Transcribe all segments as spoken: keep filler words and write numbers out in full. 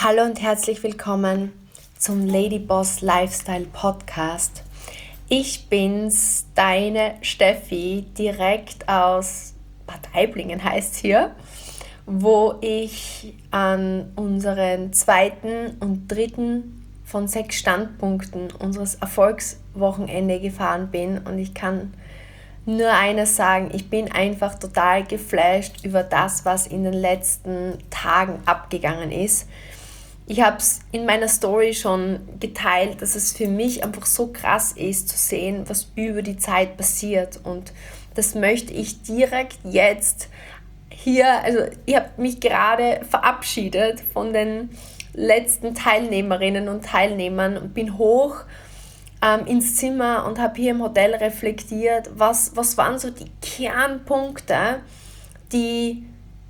Hallo und herzlich willkommen zum Ladyboss Lifestyle Podcast. Ich bin's, deine Steffi, direkt aus Bad Aiblingen heißt es hier, wo ich an unseren zweiten und dritten von sechs Standpunkten unseres Erfolgswochenende gefahren bin, und ich kann nur eines sagen: Ich bin einfach total geflasht über das, was in den letzten Tagen abgegangen ist. Ich habe es in meiner Story schon geteilt, dass es für mich einfach so krass ist zu sehen, was über die Zeit passiert, und das möchte ich direkt jetzt hier, also ich habe mich gerade verabschiedet von den letzten Teilnehmerinnen und Teilnehmern und bin hoch ähm, ins Zimmer und habe hier im Hotel reflektiert, was, was waren so die Kernpunkte, die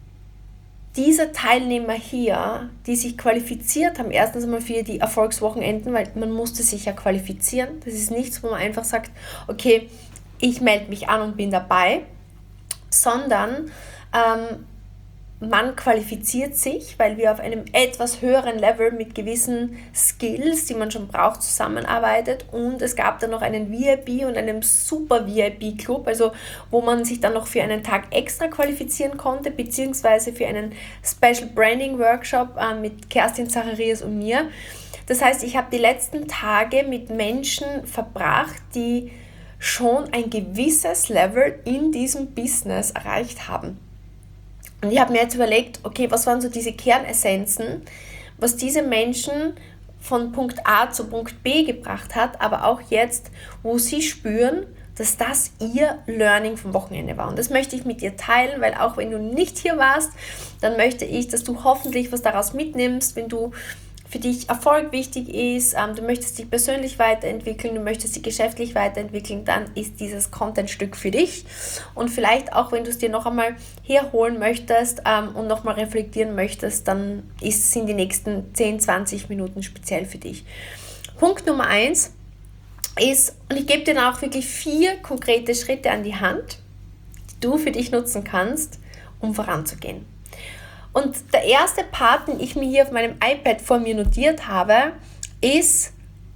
diese Teilnehmer hier, die sich qualifiziert haben, erstens einmal für die Erfolgswochenenden, weil man musste sich ja qualifizieren. Das ist nichts, wo man einfach sagt, okay, ich melde mich an und bin dabei, sondern ähm, man qualifiziert sich, weil wir auf einem etwas höheren Level mit gewissen Skills, die man schon braucht, zusammenarbeitet, und es gab dann noch einen V I P und einen Super V I P-Club, also wo man sich dann noch für einen Tag extra qualifizieren konnte, beziehungsweise für einen Special Branding Workshop äh, mit Kerstin Zacharias und mir. Das heißt, ich habe die letzten Tage mit Menschen verbracht, die schon ein gewisses Level in diesem Business erreicht haben. Und ich habe mir jetzt überlegt, okay, was waren so diese Kernessenzen, was diese Menschen von Punkt A zu Punkt B gebracht hat, aber auch jetzt, wo sie spüren, dass das ihr Learning vom Wochenende war. Und das möchte ich mit dir teilen, weil auch wenn du nicht hier warst, dann möchte ich, dass du hoffentlich was daraus mitnimmst, wenn du für dich Erfolg wichtig ist, ähm, du möchtest dich persönlich weiterentwickeln, du möchtest dich geschäftlich weiterentwickeln, dann ist dieses Content-Stück für dich. Und vielleicht auch, wenn du es dir noch einmal herholen möchtest ähm, und nochmal reflektieren möchtest, dann ist, sind die nächsten zehn, zwanzig Minuten speziell für dich. Punkt Nummer eins ist, und ich gebe dir dann auch wirklich vier konkrete Schritte an die Hand, die du für dich nutzen kannst, um voranzugehen. Und der erste Part, den ich mir hier auf meinem iPad vor mir notiert habe, ist,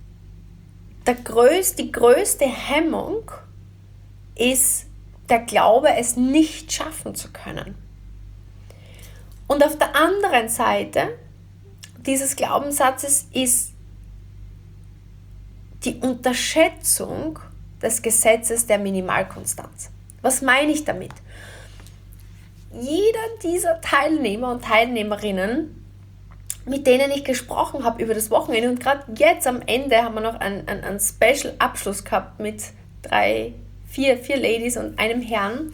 der größte, die größte Hemmung ist der Glaube, es nicht schaffen zu können. Und auf der anderen Seite dieses Glaubenssatzes ist die Unterschätzung des Gesetzes der Minimalkonstanz. Was meine ich damit? Jeder dieser Teilnehmer und Teilnehmerinnen, mit denen ich gesprochen habe über das Wochenende, und gerade jetzt am Ende haben wir noch einen, einen, einen Special-Abschluss gehabt mit drei, vier, vier Ladies und einem Herrn,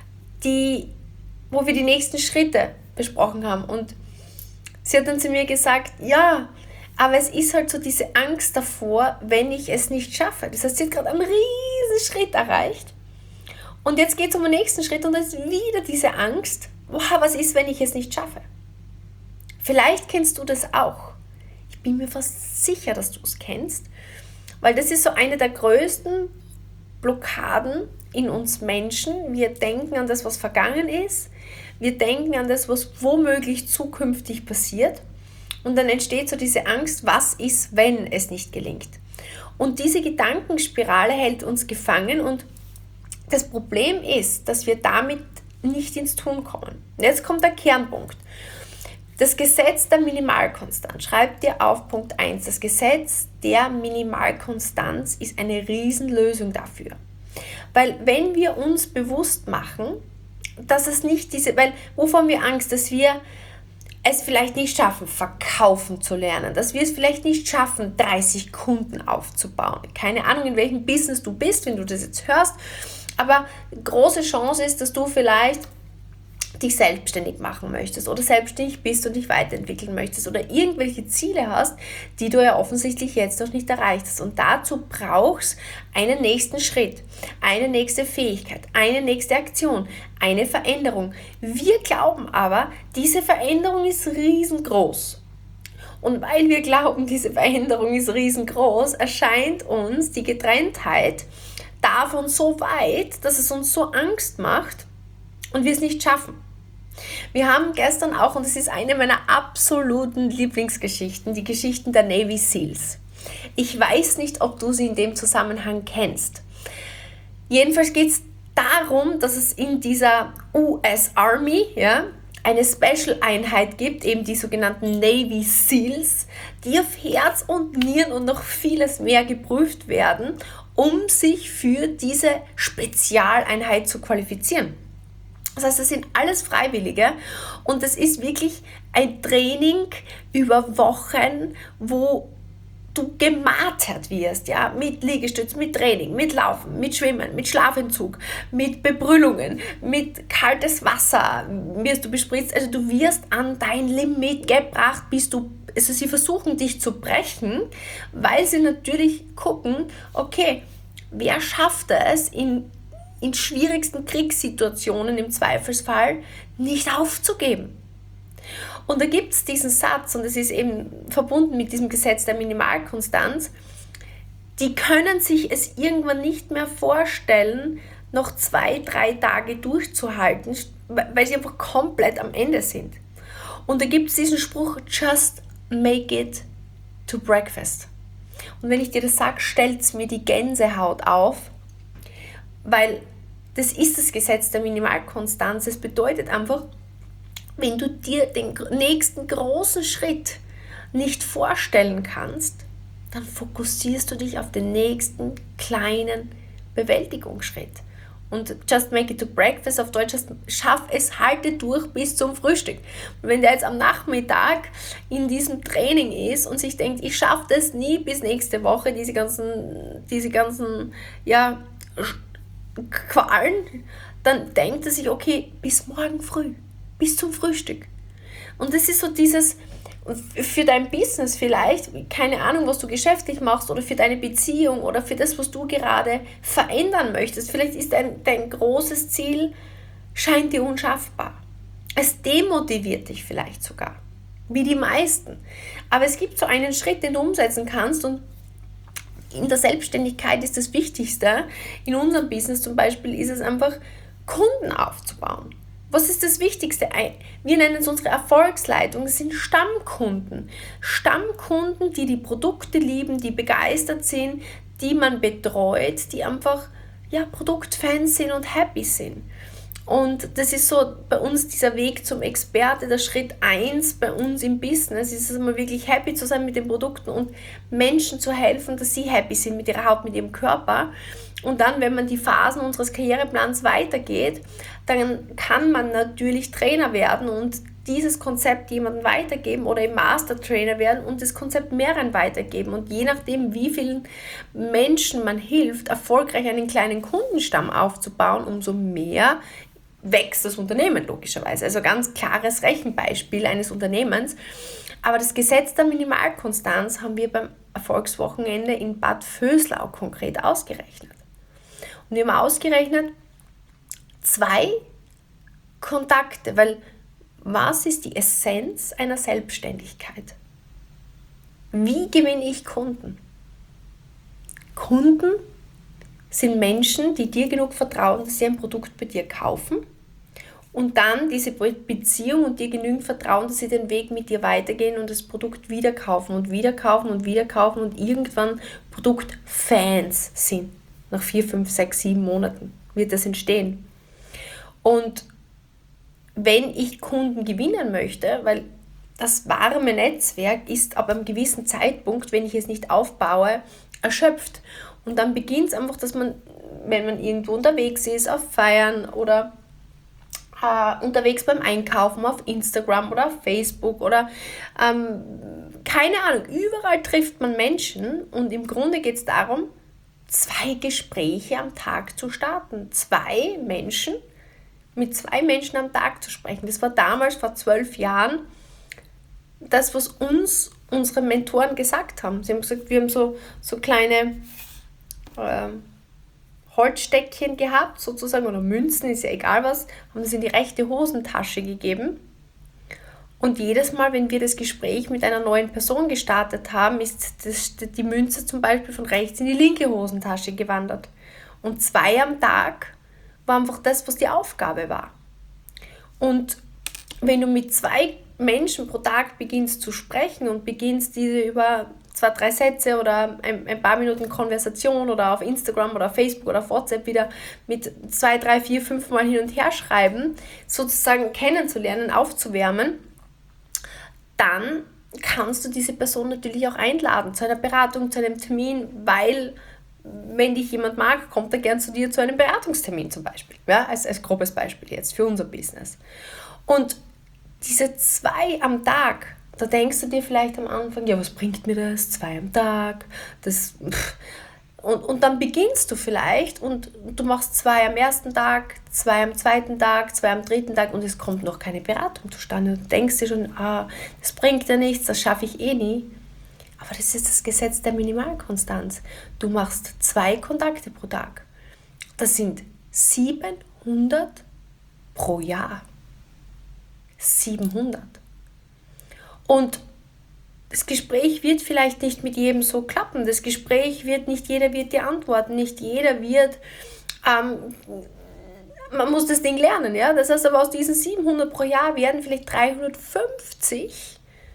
die, wo wir die nächsten Schritte besprochen haben. Und sie hat dann zu mir gesagt, ja, aber es ist halt so diese Angst davor, wenn ich es nicht schaffe. Das heißt, sie hat gerade einen riesen Schritt erreicht. Und jetzt geht es um den nächsten Schritt und da ist wieder diese Angst, wow, was ist, wenn ich es nicht schaffe? Vielleicht kennst du das auch. Ich bin mir fast sicher, dass du es kennst, weil das ist so eine der größten Blockaden in uns Menschen. Wir denken an das, was vergangen ist. Wir denken an das, was womöglich zukünftig passiert. Und dann entsteht so diese Angst, was ist, wenn es nicht gelingt? Und diese Gedankenspirale hält uns gefangen, und das Problem ist, dass wir damit nicht ins Tun kommen. Jetzt kommt der Kernpunkt. Das Gesetz der Minimalkonstanz. Schreib dir auf Punkt eins. Das Gesetz der Minimalkonstanz ist eine Riesenlösung dafür. Weil wenn wir uns bewusst machen, dass es nicht diese, weil wovon haben wir Angst, dass wir es vielleicht nicht schaffen, verkaufen zu lernen, dass wir es vielleicht nicht schaffen, dreißig Kunden aufzubauen. Keine Ahnung, in welchem Business du bist, wenn du das jetzt hörst, aber große Chance ist, dass du vielleicht dich selbstständig machen möchtest oder selbstständig bist und dich weiterentwickeln möchtest oder irgendwelche Ziele hast, die du ja offensichtlich jetzt noch nicht erreicht hast. Und dazu brauchst du einen nächsten Schritt, eine nächste Fähigkeit, eine nächste Aktion, eine Veränderung. Wir glauben aber, diese Veränderung ist riesengroß. Und weil wir glauben, diese Veränderung ist riesengroß, erscheint uns die Getrenntheit davon so weit, dass es uns so Angst macht und wir es nicht schaffen. Wir haben gestern auch, und es ist eine meiner absoluten Lieblingsgeschichten, die Geschichten der Navy Seals. Ich weiß nicht, ob du sie in dem Zusammenhang kennst. Jedenfalls geht es darum, dass es in dieser U S Army, ja, eine Special-Einheit gibt, eben die sogenannten Navy Seals, die auf Herz und Nieren und noch vieles mehr geprüft werden, um sich für diese Spezialeinheit zu qualifizieren. Das heißt, das sind alles Freiwillige und das ist wirklich ein Training über Wochen, wo du gemartert wirst, ja, mit Liegestütz, mit Training, mit Laufen, mit Schwimmen, mit Schlafentzug, mit Bebrüllungen, mit kaltes Wasser wirst du bespritzt, also du wirst an dein Limit gebracht, bis du, also sie versuchen dich zu brechen, weil sie natürlich gucken, okay, wer schafft es in, in schwierigsten Kriegssituationen im Zweifelsfall nicht aufzugeben. Und da gibt es diesen Satz, und es ist eben verbunden mit diesem Gesetz der Minimalkonstanz, die können sich es irgendwann nicht mehr vorstellen, noch zwei, drei Tage durchzuhalten, weil sie einfach komplett am Ende sind. Und da gibt es diesen Spruch, just make it to breakfast. Und wenn ich dir das sage, stellt es mir die Gänsehaut auf, weil das ist das Gesetz der Minimalkonstanz. Es bedeutet einfach, wenn du dir den nächsten großen Schritt nicht vorstellen kannst, dann fokussierst du dich auf den nächsten kleinen Bewältigungsschritt. Und just make it to breakfast, auf Deutsch heißt, schaff es, halte durch bis zum Frühstück. Und wenn der jetzt am Nachmittag in diesem Training ist und sich denkt, ich schaffe das nie bis nächste Woche, diese ganzen, diese ganzen ja, Qualen, dann denkt er sich, okay, bis morgen früh. Bis zum Frühstück. Und das ist so dieses, für dein Business vielleicht, keine Ahnung, was du geschäftlich machst oder für deine Beziehung oder für das, was du gerade verändern möchtest. Vielleicht ist dein, dein großes Ziel, scheint dir unschaffbar. Es demotiviert dich vielleicht sogar, wie die meisten. Aber es gibt so einen Schritt, den du umsetzen kannst, und in der Selbstständigkeit ist das Wichtigste, in unserem Business zum Beispiel, ist es einfach, Kunden aufzubauen. Was ist das Wichtigste? Wir nennen es unsere Erfolgsleitung. Das sind Stammkunden. Stammkunden, die die Produkte lieben, die begeistert sind, die man betreut, die einfach ja, Produktfans sind und happy sind. Und das ist so bei uns dieser Weg zum Experte, der Schritt eins bei uns im Business, ist es immer wirklich happy zu sein mit den Produkten und Menschen zu helfen, dass sie happy sind mit ihrer Haut, mit ihrem Körper. Und dann, wenn man die Phasen unseres Karriereplans weitergeht, dann kann man natürlich Trainer werden und dieses Konzept jemandem weitergeben oder im Master-Trainer werden und das Konzept mehreren weitergeben. Und je nachdem, wie vielen Menschen man hilft, erfolgreich einen kleinen Kundenstamm aufzubauen, umso mehr wächst das Unternehmen logischerweise. Also ganz klares Rechenbeispiel eines Unternehmens. Aber das Gesetz der Minimalkonstanz haben wir beim Erfolgswochenende in Bad Vöslau konkret ausgerechnet. Und wir haben ausgerechnet zwei Kontakte, weil was ist die Essenz einer Selbstständigkeit? Wie gewinne ich Kunden? Kunden sind Menschen, die dir genug vertrauen, dass sie ein Produkt bei dir kaufen und dann diese Beziehung und dir genügend vertrauen, dass sie den Weg mit dir weitergehen und das Produkt wieder kaufen und wieder kaufen und wieder kaufen und irgendwann Produktfans sind. Nach vier, fünf, sechs, sieben Monaten wird das entstehen. Und wenn ich Kunden gewinnen möchte, weil das warme Netzwerk ist ab einem gewissen Zeitpunkt, wenn ich es nicht aufbaue, erschöpft. Und dann beginnt es einfach, dass man, wenn man irgendwo unterwegs ist, auf Feiern oder äh, unterwegs beim Einkaufen, auf Instagram oder auf Facebook oder ähm, keine Ahnung, überall trifft man Menschen und im Grunde geht es darum, zwei Gespräche am Tag zu starten. Zwei Menschen, mit zwei Menschen am Tag zu sprechen. Das war damals, vor zwölf Jahren, das, was uns unsere Mentoren gesagt haben. Sie haben gesagt, wir haben so, so kleine äh, Holzstäckchen gehabt, sozusagen, oder Münzen, ist ja egal was, haben das in die rechte Hosentasche gegeben. Und jedes Mal, wenn wir das Gespräch mit einer neuen Person gestartet haben, ist das, die Münze zum Beispiel von rechts in die linke Hosentasche gewandert. Und zwei am Tag war einfach das, was die Aufgabe war. Und wenn du mit zwei Menschen pro Tag beginnst zu sprechen und beginnst diese über zwei, drei Sätze oder ein, ein paar Minuten Konversation oder auf Instagram oder auf Facebook oder auf WhatsApp wieder mit zwei, drei, vier, fünf Mal hin und her schreiben, sozusagen kennenzulernen, aufzuwärmen, dann kannst du diese Person natürlich auch einladen zu einer Beratung, zu einem Termin, weil wenn dich jemand mag, kommt er gern zu dir zu einem Beratungstermin zum Beispiel, ja, als, als grobes Beispiel jetzt für unser Business. Und diese zwei am Tag, da denkst du dir vielleicht am Anfang, ja, was bringt mir das? Zwei am Tag, das, und, und dann beginnst du vielleicht und du machst zwei am ersten Tag, zwei am zweiten Tag, zwei am dritten Tag und es kommt noch keine Beratung zustande. Du denkst dir schon, ah, das bringt ja nichts, das schaffe ich eh nie. Aber das ist das Gesetz der Minimalkonstanz. Du machst zwei Kontakte pro Tag. Das sind siebenhundert pro Jahr. siebenhundert. Und das Gespräch wird vielleicht nicht mit jedem so klappen. Das Gespräch wird, nicht jeder wird dir antworten. Nicht jeder wird, ähm, man muss das Ding lernen. Ja? Das heißt aber, aus diesen siebenhundert pro Jahr werden vielleicht dreihundertfünfzig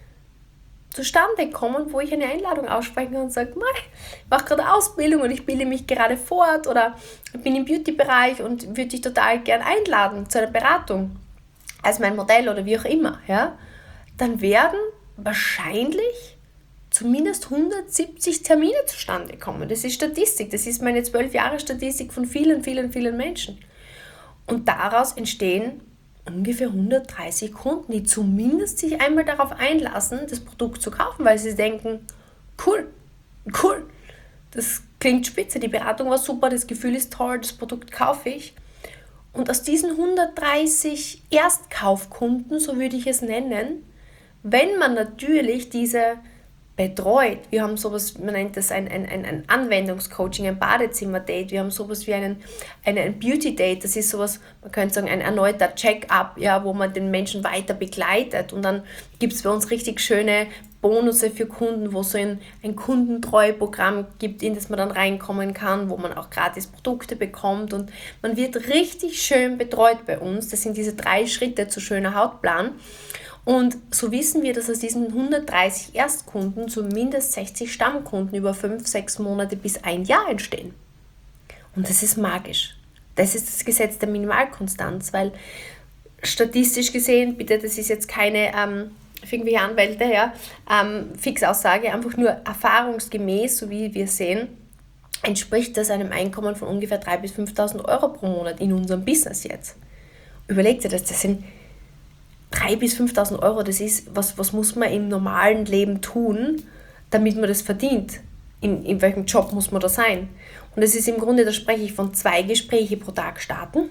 zustande kommen, wo ich eine Einladung aussprechen kann und sage, ich mache gerade Ausbildung und ich bilde mich gerade fort oder bin im Beauty-Bereich und würde dich total gern einladen zu einer Beratung als mein Modell oder wie auch immer, ja, dann werden wahrscheinlich zumindest hundertsiebzig Termine zustande kommen. Das ist Statistik, das ist meine zwölf Jahre Statistik von vielen, vielen, vielen Menschen. Und daraus entstehen ungefähr hundertdreißig Kunden, die zumindest sich einmal darauf einlassen, das Produkt zu kaufen, weil sie denken, cool, cool, das klingt spitze, die Beratung war super, das Gefühl ist toll, das Produkt kaufe ich. Und aus diesen hundertdreißig Erstkaufkunden, so würde ich es nennen, wenn man natürlich diese betreut, wir haben sowas, man nennt das ein, ein, ein Anwendungscoaching, ein Badezimmer-Date, wir haben sowas wie einen, einen, ein Beauty-Date, das ist sowas, man könnte sagen, ein erneuter Check-up, ja, wo man den Menschen weiter begleitet und dann gibt es bei uns richtig schöne Bonusse für Kunden, wo es so ein, ein Kundentreueprogramm gibt, in das man dann reinkommen kann, wo man auch gratis Produkte bekommt und man wird richtig schön betreut bei uns, das sind diese drei Schritte zu schöner Hautplan. Und so wissen wir, dass aus diesen hundertdreißig Erstkunden zumindest sechzig Stammkunden über fünf, sechs Monate bis ein Jahr entstehen. Und das ist magisch. Das ist das Gesetz der Minimalkonstanz, weil statistisch gesehen, bitte, das ist jetzt keine ähm, irgendwelche Anwälte, ja, ähm, Fixaussage, einfach nur erfahrungsgemäß, so wie wir sehen, entspricht das einem Einkommen von ungefähr dreitausend bis fünftausend Euro pro Monat in unserem Business jetzt. Überlegt ihr das, das sind dreitausend bis fünftausend Euro, das ist, was, was muss man im normalen Leben tun, damit man das verdient? In, in welchem Job muss man da sein? Und das ist im Grunde, da spreche ich von zwei Gespräche pro Tag starten.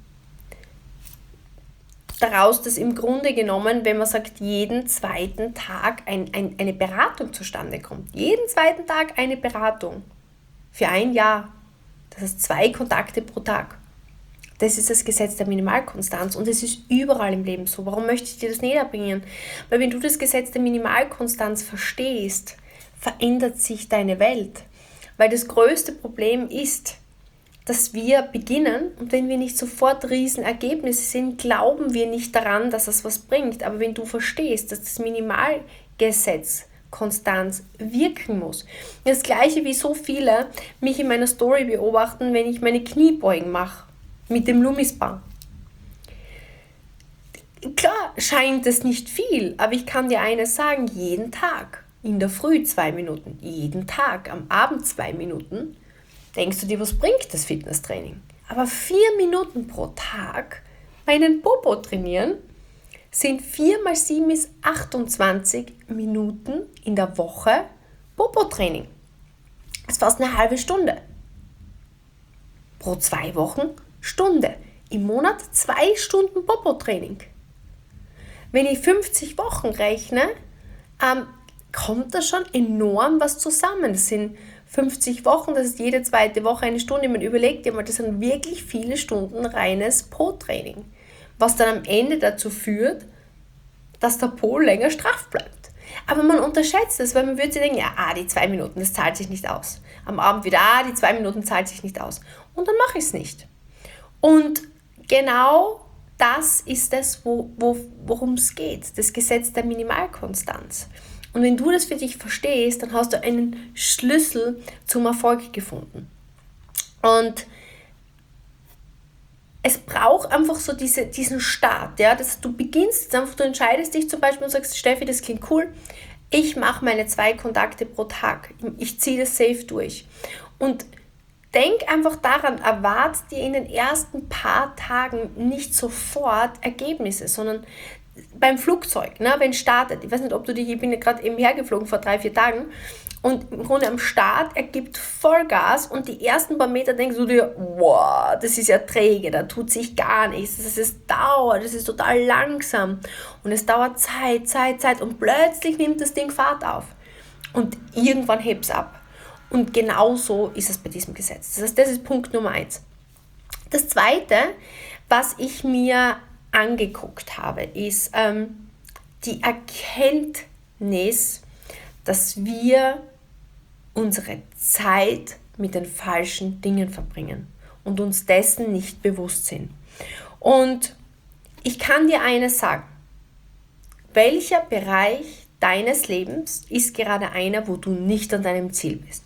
Daraus, dass im Grunde genommen, wenn man sagt, jeden zweiten Tag ein, ein, eine Beratung zustande kommt. Jeden zweiten Tag eine Beratung. Für ein Jahr. Das heißt zwei Kontakte pro Tag. Das ist das Gesetz der Minimalkonstanz und es ist überall im Leben so. Warum möchte ich dir das näher bringen? Weil wenn du das Gesetz der Minimalkonstanz verstehst, verändert sich deine Welt. Weil das größte Problem ist, dass wir beginnen und wenn wir nicht sofort Riesenergebnisse sehen, glauben wir nicht daran, dass das was bringt. Aber wenn du verstehst, dass das Minimalgesetz Konstanz wirken muss. Das gleiche wie so viele mich in meiner Story beobachten, wenn ich meine Kniebeugen mache. Mit dem Lumispa. Klar scheint es nicht viel, aber ich kann dir eines sagen, jeden Tag, in der Früh zwei Minuten, jeden Tag, am Abend zwei Minuten, denkst du dir, was bringt das Fitnesstraining? Aber vier Minuten pro Tag meinen Popo trainieren, sind vier mal sieben ist achtundzwanzig Minuten in der Woche Popo-Training. Das ist fast eine halbe Stunde. Pro zwei Wochen Stunde. Im Monat zwei Stunden Popo-Training. Wenn ich fünfzig Wochen rechne, ähm, kommt da schon enorm was zusammen. Das sind fünfzig Wochen, das ist jede zweite Woche eine Stunde. Man überlegt dir mal, das sind wirklich viele Stunden reines Po-Training. Was dann am Ende dazu führt, dass der Po länger straff bleibt. Aber man unterschätzt es, weil man würde sich denken, ja, ah, die zwei Minuten, das zahlt sich nicht aus. Am Abend wieder, ah, die zwei Minuten zahlt sich nicht aus. Und dann mache ich es nicht. Und genau das ist es, wo, wo, worum es geht, das Gesetz der Minimalkonstanz. Und wenn du das für dich verstehst, dann hast du einen Schlüssel zum Erfolg gefunden. Und es braucht einfach so diese, diesen Start, ja, dass du beginnst, jetzt einfach, du entscheidest dich zum Beispiel und sagst, Steffi, das klingt cool, ich mache meine zwei Kontakte pro Tag, ich ziehe das safe durch. Und denk einfach daran, erwarte dir in den ersten paar Tagen nicht sofort Ergebnisse, sondern beim Flugzeug, ne, wenn es startet, ich weiß nicht, ob du dich, ich bin ja gerade eben hergeflogen vor drei, vier Tagen und im Grunde am Start ergibt Vollgas und die ersten paar Meter denkst du dir, wow, das ist ja träge, da tut sich gar nichts, das ist dauert, das ist total langsam und es dauert Zeit, Zeit, Zeit und plötzlich nimmt das Ding Fahrt auf und irgendwann hebt es ab. Und genau so ist es bei diesem Gesetz. Das heißt, das ist Punkt Nummer eins. Das Zweite, was ich mir angeguckt habe, ist ähm, die Erkenntnis, dass wir unsere Zeit mit den falschen Dingen verbringen und uns dessen nicht bewusst sind. Und ich kann dir eines sagen, welcher Bereich deines Lebens ist gerade einer, wo du nicht an deinem Ziel bist?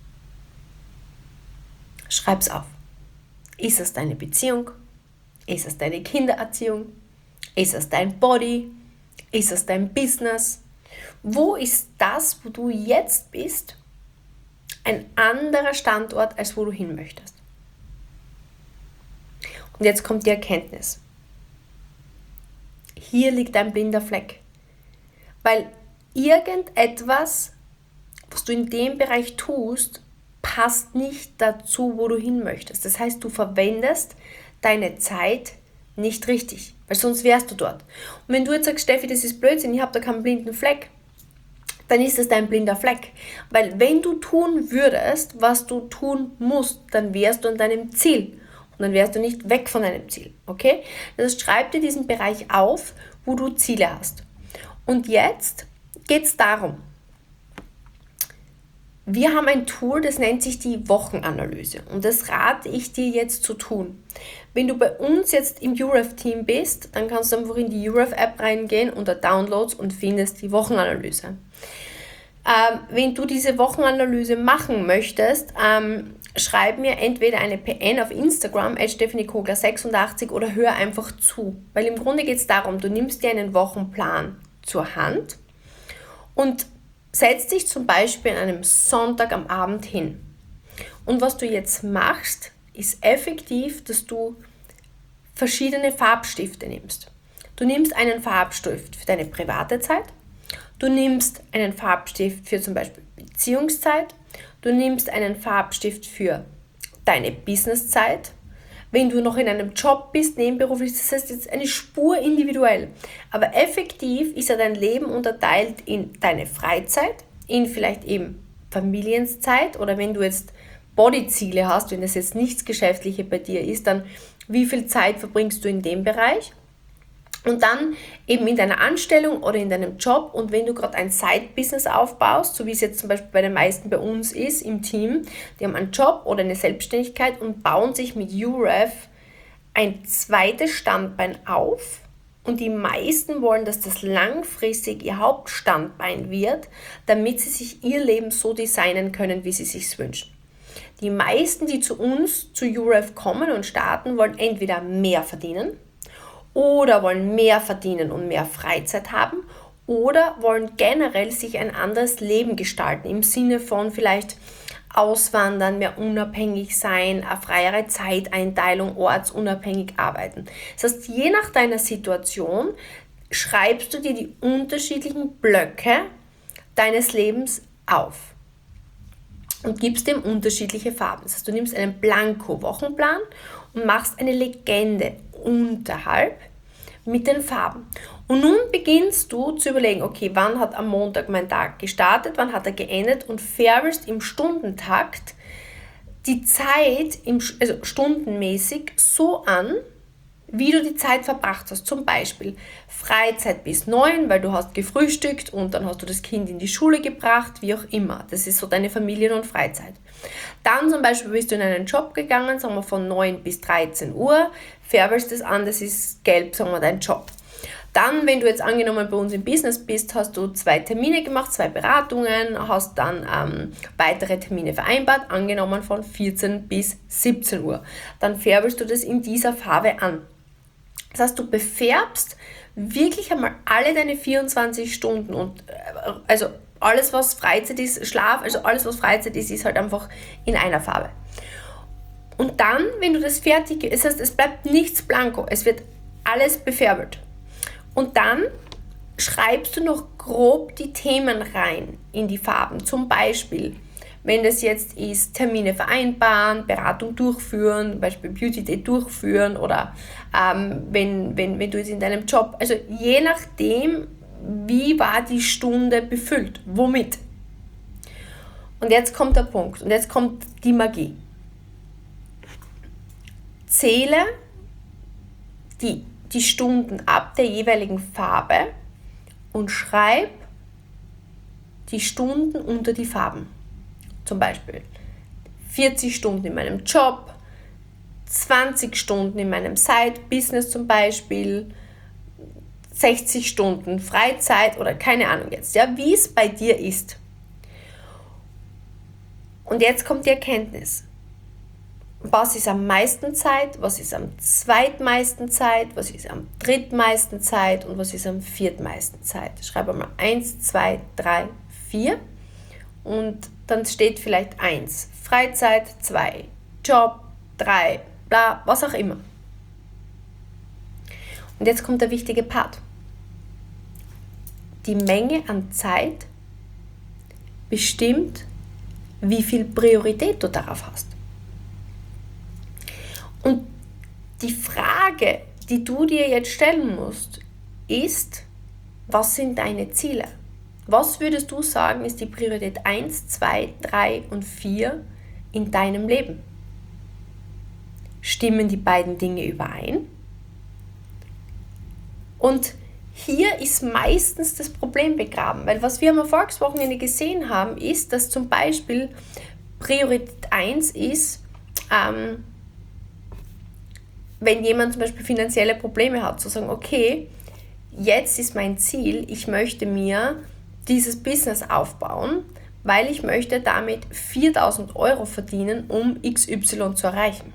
Schreib's auf. Ist es deine Beziehung? Ist es deine Kindererziehung? Ist es dein Body? Ist es dein Business? Wo ist das, wo du jetzt bist, ein anderer Standort, als wo du hin möchtest? Und jetzt kommt die Erkenntnis. Hier liegt ein blinder Fleck. Weil irgendetwas, was du in dem Bereich tust, passt nicht dazu, wo du hin möchtest. Das heißt, du verwendest deine Zeit nicht richtig, weil sonst wärst du dort. Und wenn du jetzt sagst, Steffi, das ist Blödsinn, ich habe da keinen blinden Fleck, dann ist es dein blinder Fleck. Weil wenn du tun würdest, was du tun musst, dann wärst du an deinem Ziel. Und dann wärst du nicht weg von deinem Ziel. Okay? Das heißt, schreib dir diesen Bereich auf, wo du Ziele hast. Und jetzt geht es darum, wir haben ein Tool, das nennt sich die Wochenanalyse und das rate ich dir jetzt zu tun. Wenn du bei uns jetzt im U R E F-Team bist, dann kannst du einfach in die U R E F-App reingehen unter Downloads und findest die Wochenanalyse. Ähm, wenn du diese Wochenanalyse machen möchtest, ähm, schreib mir entweder eine P N auf Instagram, at stephanie kogler sechsundachtzig oder hör einfach zu. Weil im Grunde geht es darum, du nimmst dir einen Wochenplan zur Hand und setz dich zum Beispiel an einem Sonntag am Abend hin. Und was du jetzt machst, ist effektiv, dass du verschiedene Farbstifte nimmst. Du nimmst einen Farbstift für deine private Zeit, du nimmst einen Farbstift für zum Beispiel Beziehungszeit, du nimmst einen Farbstift für deine Businesszeit. Wenn du noch in einem Job bist, nebenberuflich, das heißt jetzt eine Spur individuell. Aber effektiv ist ja dein Leben unterteilt in deine Freizeit, in vielleicht eben Familienzeit oder wenn du jetzt Bodyziele hast, wenn das jetzt nichts Geschäftliches bei dir ist, dann wie viel Zeit verbringst du in dem Bereich? Und dann eben in deiner Anstellung oder in deinem Job und wenn du gerade ein Side-Business aufbaust, so wie es jetzt zum Beispiel bei den meisten bei uns ist im Team, die haben einen Job oder eine Selbstständigkeit und bauen sich mit U R E F ein zweites Standbein auf und die meisten wollen, dass das langfristig ihr Hauptstandbein wird, damit sie sich ihr Leben so designen können, wie sie es sich wünschen. Die meisten, die zu uns, zu U R E F kommen und starten, wollen entweder mehr verdienen, oder wollen mehr verdienen und mehr Freizeit haben oder wollen generell sich ein anderes Leben gestalten, im Sinne von vielleicht auswandern, mehr unabhängig sein, eine freiere Zeiteinteilung, ortsunabhängig arbeiten. Das heißt, je nach deiner Situation schreibst du dir die unterschiedlichen Blöcke deines Lebens auf und gibst dem unterschiedliche Farben. Das heißt, du nimmst einen Blanko-Wochenplan und machst eine Legende unterhalb mit den Farben. Und nun beginnst du zu überlegen, okay, wann hat am Montag mein Tag gestartet, wann hat er geendet und färbelst im Stundentakt die Zeit, im, also stundenmäßig, so an, wie du die Zeit verbracht hast. Zum Beispiel Freizeit bis neun, weil du hast gefrühstückt und dann hast du das Kind in die Schule gebracht, wie auch immer. Das ist so deine Familien- und Freizeit. Dann zum Beispiel bist du in einen Job gegangen, sagen wir von neun bis dreizehn Uhr, färbelst das an, das ist gelb, sagen wir, dein Job. Dann, wenn du jetzt angenommen bei uns im Business bist, hast du zwei Termine gemacht, zwei Beratungen, hast dann ähm, weitere Termine vereinbart, angenommen von vierzehn bis siebzehn Uhr. Dann färbelst du das in dieser Farbe an. Das heißt, du befärbst wirklich einmal alle deine vierundzwanzig Stunden und äh, also alles, was Freizeit ist, Schlaf, also alles, was Freizeit ist, ist halt einfach in einer Farbe. Und dann, wenn du das fertig, das heißt, es bleibt nichts blanko, es wird alles befärbelt. Und dann schreibst du noch grob die Themen rein in die Farben. Zum Beispiel, wenn das jetzt ist, Termine vereinbaren, Beratung durchführen, zum Beispiel Beauty Day durchführen oder ähm, wenn, wenn, wenn du jetzt in deinem Job, also je nachdem, wie war die Stunde befüllt, womit. Und jetzt kommt der Punkt und jetzt kommt die Magie. Zähle die die Stunden ab der jeweiligen Farbe und schreib die Stunden unter die Farben. Zum Beispiel vierzig Stunden in meinem Job, zwanzig Stunden in meinem Side-Business zum Beispiel, sechzig Stunden Freizeit oder keine Ahnung jetzt, ja, wie es bei dir ist. Und jetzt kommt die Erkenntnis. Was ist am meisten Zeit, was ist am zweitmeisten Zeit, was ist am drittmeisten Zeit und was ist am viertmeisten Zeit. Schreibe mal eins, zwei, drei, vier und dann steht vielleicht eins, Freizeit, zwei, Job, drei, bla, was auch immer. Und jetzt kommt der wichtige Part. Die Menge an Zeit bestimmt, wie viel Priorität du darauf hast. Und die Frage, die du dir jetzt stellen musst, ist, was sind deine Ziele? Was würdest du sagen, ist die Priorität eins, zwei, drei und vier in deinem Leben? Stimmen die beiden Dinge überein? Und hier ist meistens das Problem begraben, weil was wir am Erfolgswochenende gesehen haben, ist, dass zum Beispiel Priorität eins ist, ähm, wenn jemand zum Beispiel finanzielle Probleme hat, zu sagen, okay, jetzt ist mein Ziel, ich möchte mir dieses Business aufbauen, weil ich möchte damit viertausend Euro verdienen, um X Y zu erreichen.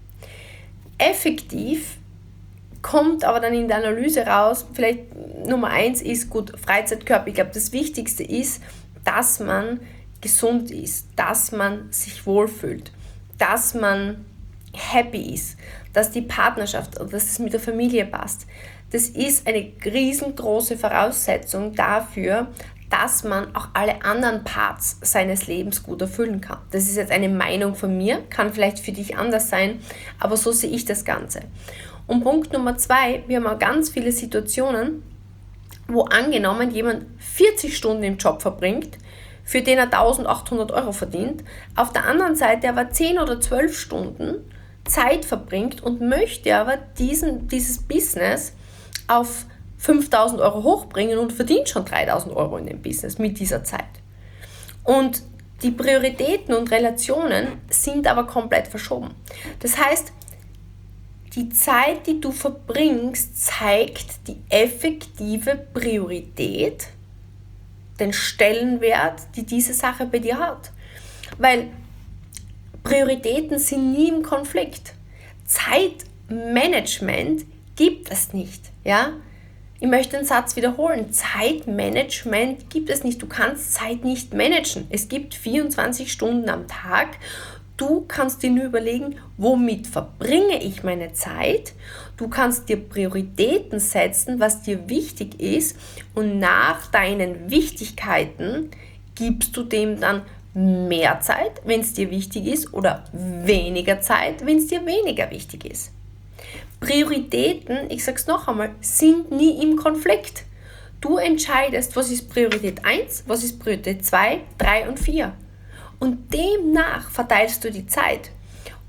Effektiv kommt aber dann in der Analyse raus, vielleicht Nummer eins ist, gut, Freizeitkörper, ich glaube, das Wichtigste ist, dass man gesund ist, dass man sich wohlfühlt, dass man happy ist, dass die Partnerschaft, dass es mit der Familie passt. Das ist eine riesengroße Voraussetzung dafür, dass man auch alle anderen Parts seines Lebens gut erfüllen kann. Das ist jetzt eine Meinung von mir, kann vielleicht für dich anders sein, aber so sehe ich das Ganze. Und Punkt Nummer zwei, wir haben auch ganz viele Situationen, wo angenommen jemand vierzig Stunden im Job verbringt, für den er eintausendachthundert Euro verdient, auf der anderen Seite aber zehn oder zwölf Stunden Zeit verbringt und möchte aber diesen, dieses Business auf fünftausend Euro hochbringen und verdient schon dreitausend Euro in dem Business mit dieser Zeit. Und die Prioritäten und Relationen sind aber komplett verschoben. Das heißt, die Zeit, die du verbringst, zeigt die effektive Priorität, den Stellenwert, die diese Sache bei dir hat. Weil Prioritäten sind nie im Konflikt. Zeitmanagement gibt es nicht. Ja? Ich möchte den Satz wiederholen. Zeitmanagement gibt es nicht. Du kannst Zeit nicht managen. Es gibt vierundzwanzig Stunden am Tag. Du kannst dir nur überlegen, womit verbringe ich meine Zeit. Du kannst dir Prioritäten setzen, was dir wichtig ist. Und nach deinen Wichtigkeiten gibst du dem dann mehr Zeit, wenn es dir wichtig ist, oder weniger Zeit, wenn es dir weniger wichtig ist. Prioritäten, ich sage es noch einmal, sind nie im Konflikt. Du entscheidest, was ist Priorität eins, was ist Priorität zwei, drei und vier. Und demnach verteilst du die Zeit.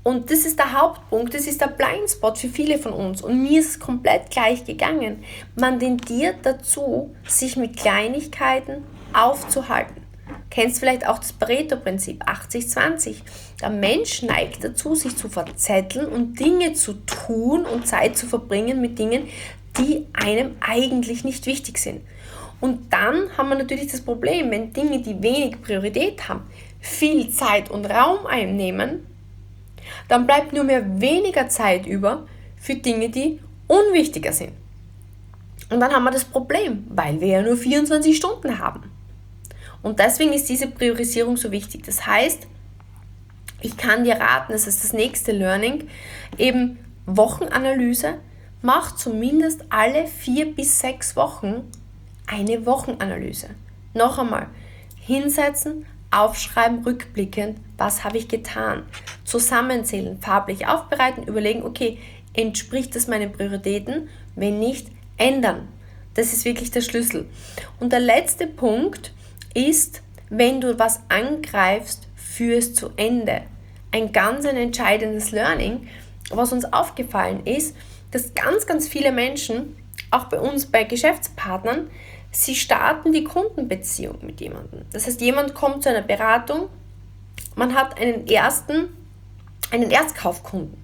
Und das ist der Hauptpunkt, das ist der Blindspot für viele von uns. Und mir ist es komplett gleich gegangen. Man tendiert dazu, sich mit Kleinigkeiten aufzuhalten. Kennst vielleicht auch das Pareto-Prinzip, achtzig zwanzig. Der Mensch neigt dazu, sich zu verzetteln und Dinge zu tun und Zeit zu verbringen mit Dingen, die einem eigentlich nicht wichtig sind. Und dann haben wir natürlich das Problem, wenn Dinge, die wenig Priorität haben, viel Zeit und Raum einnehmen, dann bleibt nur mehr weniger Zeit über für Dinge, die unwichtiger sind. Und dann haben wir das Problem, weil wir ja nur vierundzwanzig Stunden haben. Und deswegen ist diese Priorisierung so wichtig. Das heißt, ich kann dir raten, das ist das nächste Learning, eben Wochenanalyse, mach zumindest alle vier bis sechs Wochen eine Wochenanalyse. Noch einmal, hinsetzen, aufschreiben, rückblickend, was habe ich getan, zusammenzählen, farblich aufbereiten, überlegen, okay, entspricht das meinen Prioritäten? Wenn nicht, ändern. Das ist wirklich der Schlüssel. Und der letzte Punkt ist, wenn du was angreifst, führ es zu Ende. Ein ganz ein entscheidendes Learning, was uns aufgefallen ist, dass ganz, ganz viele Menschen, auch bei uns bei Geschäftspartnern, sie starten die Kundenbeziehung mit jemandem. Das heißt, jemand kommt zu einer Beratung, man hat einen ersten, einen Erstkaufkunden.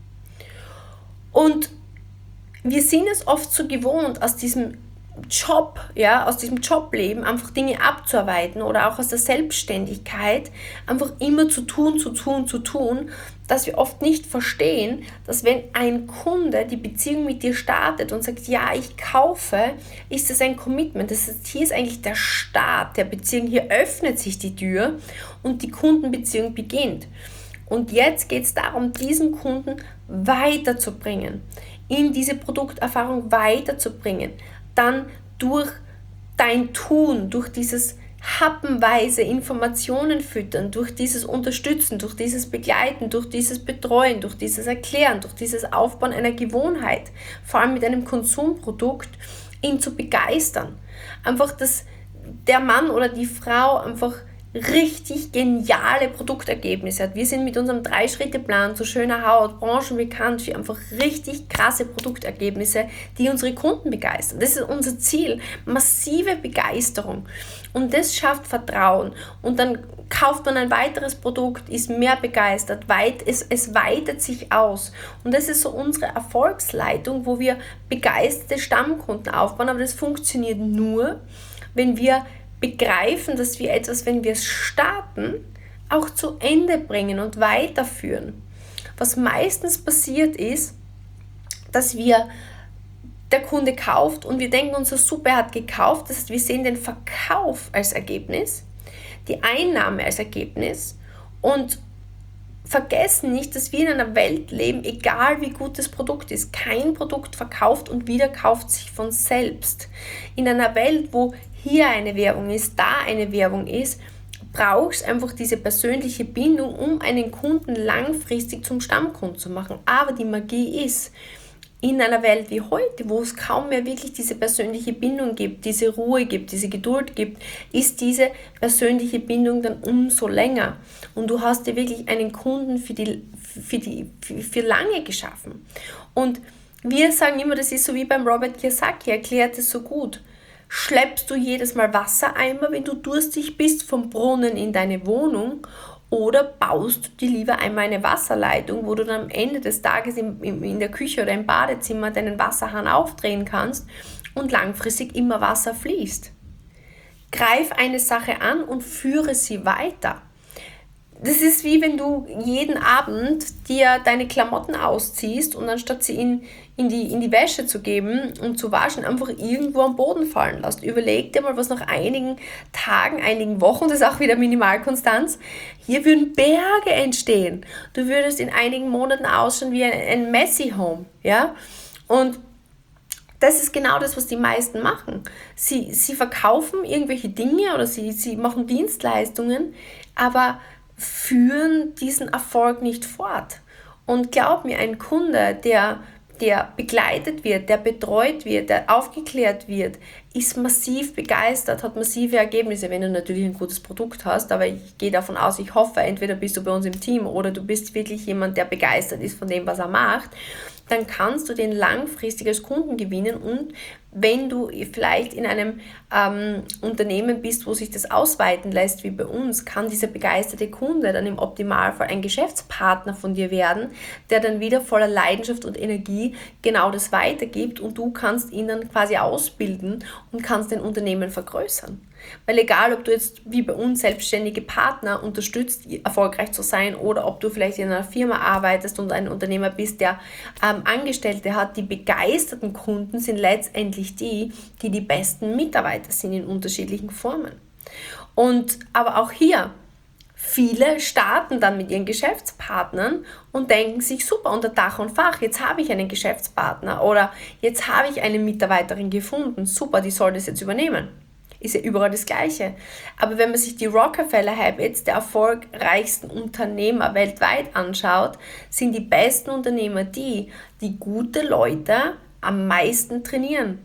Und wir sind es oft so gewohnt, aus diesem Job, ja, aus diesem Jobleben einfach Dinge abzuarbeiten oder auch aus der Selbstständigkeit einfach immer zu tun, zu tun, zu tun, dass wir oft nicht verstehen, dass wenn ein Kunde die Beziehung mit dir startet und sagt, ja, ich kaufe, ist das ein Commitment. Das heißt, hier ist eigentlich der Start der Beziehung, hier öffnet sich die Tür und die Kundenbeziehung beginnt. Und jetzt geht es darum, diesen Kunden weiterzubringen, in diese Produkterfahrung weiterzubringen, dann durch dein Tun, durch dieses happenweise Informationen füttern, durch dieses Unterstützen, durch dieses Begleiten, durch dieses Betreuen, durch dieses Erklären, durch dieses Aufbauen einer Gewohnheit, vor allem mit einem Konsumprodukt, ihn zu begeistern. Einfach, dass der Mann oder die Frau einfach richtig geniale Produktergebnisse hat. Wir sind mit unserem Drei-Schritte-Plan zu schöner Haut branchenbekannt für einfach richtig krasse Produktergebnisse, die unsere Kunden begeistern. Das ist unser Ziel, massive Begeisterung. Und das schafft Vertrauen. Und dann kauft man ein weiteres Produkt, ist mehr begeistert, weit, es, es weitet sich aus. Und das ist so unsere Erfolgsleitung, wo wir begeisterte Stammkunden aufbauen. Aber das funktioniert nur, wenn wir begreifen, dass wir etwas, wenn wir es starten, auch zu Ende bringen und weiterführen. Was meistens passiert ist, dass wir, der Kunde kauft und wir denken uns, so super, er hat gekauft. Das heißt, wir sehen den Verkauf als Ergebnis, die Einnahme als Ergebnis und vergessen nicht, dass wir in einer Welt leben, egal wie gut das Produkt ist. Kein Produkt verkauft und wieder kauft sich von selbst. In einer Welt, wo hier eine Werbung ist, da eine Werbung ist, brauchst du einfach diese persönliche Bindung, um einen Kunden langfristig zum Stammkunden zu machen. Aber die Magie ist, in einer Welt wie heute, wo es kaum mehr wirklich diese persönliche Bindung gibt, diese Ruhe gibt, diese Geduld gibt, ist diese persönliche Bindung dann umso länger. Und du hast dir wirklich einen Kunden für, die, für, die, für, für lange geschaffen. Und wir sagen immer, das ist so wie beim Robert Kiyosaki, erklärt es so gut. Schleppst du jedes Mal Wassereimer, wenn du durstig bist, vom Brunnen in deine Wohnung, oder baust du dir lieber einmal eine Wasserleitung, wo du dann am Ende des Tages in, in der Küche oder im Badezimmer deinen Wasserhahn aufdrehen kannst und langfristig immer Wasser fließt. Greif eine Sache an und führe sie weiter. Das ist wie wenn du jeden Abend dir deine Klamotten ausziehst und anstatt sie in, in, die, in die Wäsche zu geben und zu waschen, einfach irgendwo am Boden fallen lässt. Überleg dir mal, was nach einigen Tagen, einigen Wochen, das ist auch wieder Minimalkonstanz, hier würden Berge entstehen. Du würdest in einigen Monaten ausschauen wie ein, ein Messy Home. Ja? Und das ist genau das, was die meisten machen. Sie, sie verkaufen irgendwelche Dinge oder sie, sie machen Dienstleistungen, aber führen diesen Erfolg nicht fort. Und glaub mir, ein Kunde, der der begleitet wird, der betreut wird, der aufgeklärt wird, ist massiv begeistert, hat massive Ergebnisse, wenn du natürlich ein gutes Produkt hast. Aber ich gehe davon aus, ich hoffe, entweder bist du bei uns im Team oder du bist wirklich jemand, der begeistert ist von dem, was er macht. Dann kannst du den langfristig als Kunden gewinnen. Und wenn du vielleicht in einem ähm, Unternehmen bist, wo sich das ausweiten lässt, wie bei uns, kann dieser begeisterte Kunde dann im Optimalfall ein Geschäftspartner von dir werden, der dann wieder voller Leidenschaft und Energie genau das weitergibt, und du kannst ihn dann quasi ausbilden und kannst dein Unternehmen vergrößern. Weil egal, ob du jetzt wie bei uns selbstständige Partner unterstützt, erfolgreich zu sein, oder ob du vielleicht in einer Firma arbeitest und ein Unternehmer bist, der ähm, Angestellte hat, die begeisterten Kunden sind letztendlich die, die die besten Mitarbeiter sind in unterschiedlichen Formen. Und aber auch hier, viele starten dann mit ihren Geschäftspartnern und denken sich, super, unter Dach und Fach, jetzt habe ich einen Geschäftspartner oder jetzt habe ich eine Mitarbeiterin gefunden, super, die soll das jetzt übernehmen. Ist ja überall das Gleiche. Aber wenn man sich die Rockefeller Habits der erfolgreichsten Unternehmer weltweit anschaut, sind die besten Unternehmer die, die gute Leute am meisten trainieren.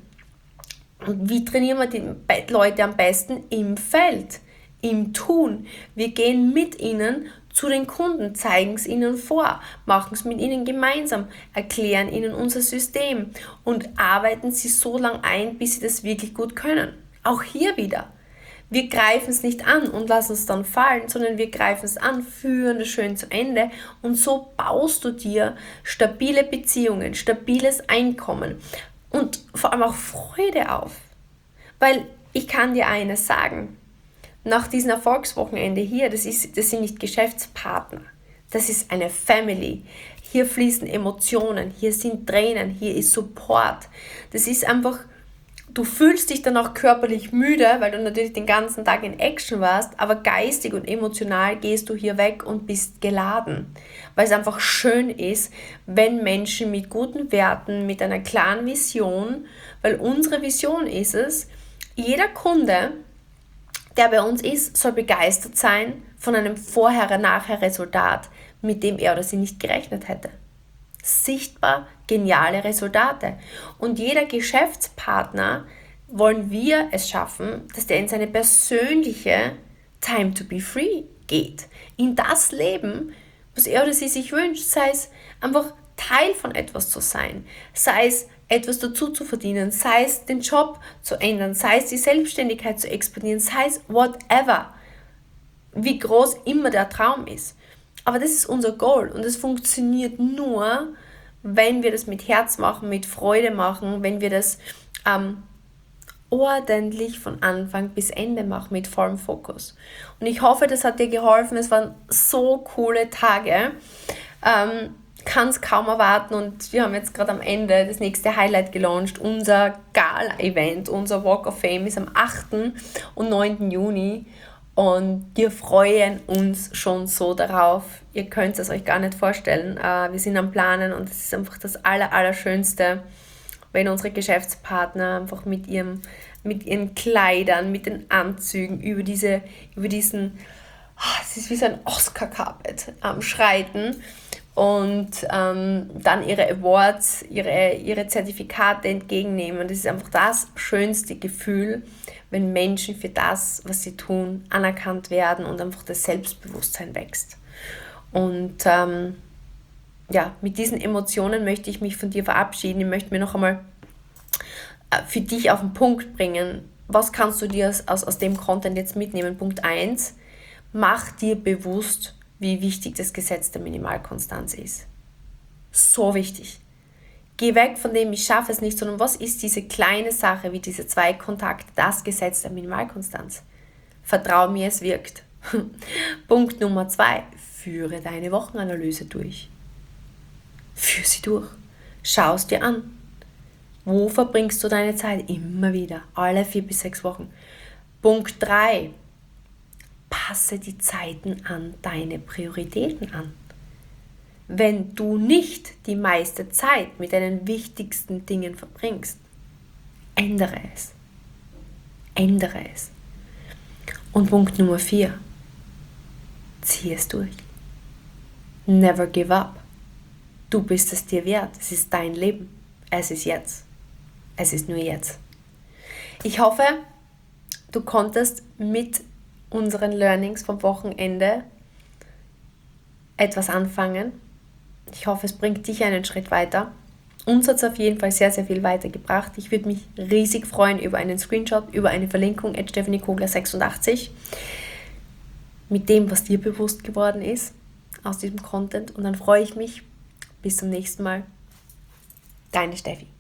Und wie trainieren wir die Leute am besten? Im Feld, im Tun. Wir gehen mit ihnen zu den Kunden, zeigen es ihnen vor, machen es mit ihnen gemeinsam, erklären ihnen unser System und arbeiten sie so lange ein, bis sie das wirklich gut können. Auch hier wieder, wir greifen es nicht an und lassen es dann fallen, sondern wir greifen es an, führen es schön zu Ende, und so baust du dir stabile Beziehungen, stabiles Einkommen und vor allem auch Freude auf. Weil ich kann dir eines sagen, nach diesem Erfolgswochenende hier, das, ist, das sind nicht Geschäftspartner, das ist eine Family. Hier fließen Emotionen, hier sind Tränen, hier ist Support. Das ist einfach... Du fühlst dich dann auch körperlich müde, weil du natürlich den ganzen Tag in Action warst, aber geistig und emotional gehst du hier weg und bist geladen. Weil es einfach schön ist, wenn Menschen mit guten Werten, mit einer klaren Vision, weil unsere Vision ist es, jeder Kunde, der bei uns ist, soll begeistert sein von einem Vorher-Nachher-Resultat, mit dem er oder sie nicht gerechnet hätte. Sichtbar geniale Resultate. Und jeder Geschäftspartner wollen wir es schaffen, dass der in seine persönliche Time to be free geht. In das Leben, was er oder sie sich wünscht, sei es einfach Teil von etwas zu sein, sei es etwas dazu zu verdienen, sei es den Job zu ändern, sei es die Selbstständigkeit zu expandieren, sei es whatever, wie groß immer der Traum ist. Aber das ist unser Goal, und es funktioniert nur, wenn wir das mit Herz machen, mit Freude machen, wenn wir das ähm, ordentlich von Anfang bis Ende machen, mit vollem Fokus. Und ich hoffe, das hat dir geholfen. Es waren so coole Tage. Ähm, kann es kaum erwarten, und wir haben jetzt gerade am Ende das nächste Highlight gelauncht. Unser Gala-Event, unser Walk of Fame ist am achten und neunten Juni. Und wir freuen uns schon so darauf. Ihr könnt es euch gar nicht vorstellen. Wir sind am Planen, und es ist einfach das Aller, Allerschönste, wenn unsere Geschäftspartner einfach mit, ihrem, mit ihren Kleidern, mit den Anzügen über, diese, über diesen, es ist wie so ein Oscar-Carpet, ähm, schreiten und ähm, dann ihre Awards, ihre, ihre Zertifikate entgegennehmen. Das ist einfach das schönste Gefühl, wenn Menschen für das, was sie tun, anerkannt werden und einfach das Selbstbewusstsein wächst. Und ähm, ja, mit diesen Emotionen möchte ich mich von dir verabschieden. Ich möchte mir noch einmal äh, für dich auf den Punkt bringen, was kannst du dir aus, aus dem Content jetzt mitnehmen? Punkt eins, mach dir bewusst, wie wichtig das Gesetz der Minimalkonstanz ist. So wichtig. Geh weg von dem, ich schaffe es nicht, sondern was ist diese kleine Sache, wie diese zwei Kontakte, das Gesetz der Minimalkonstanz? Vertrau mir, es wirkt. Punkt Nummer zwei, führe deine Wochenanalyse durch. Führe sie durch. Schau es dir an. Wo verbringst du deine Zeit? Immer wieder, alle vier bis sechs Wochen. Punkt drei, passe die Zeiten an deine Prioritäten an. Wenn du nicht die meiste Zeit mit deinen wichtigsten Dingen verbringst, ändere es. Ändere es. Und Punkt Nummer vier, zieh es durch. Never give up. Du bist es dir wert. Es ist dein Leben. Es ist jetzt. Es ist nur jetzt. Ich hoffe, du konntest mit unseren Learnings vom Wochenende etwas anfangen. Ich hoffe, es bringt dich einen Schritt weiter. Uns hat es auf jeden Fall sehr, sehr viel weitergebracht. Ich würde mich riesig freuen über einen Screenshot, über eine Verlinkung at Stephanie Kogler sechsundachtzig mit dem, was dir bewusst geworden ist aus diesem Content. Und dann freue ich mich. Bis zum nächsten Mal. Deine Steffi.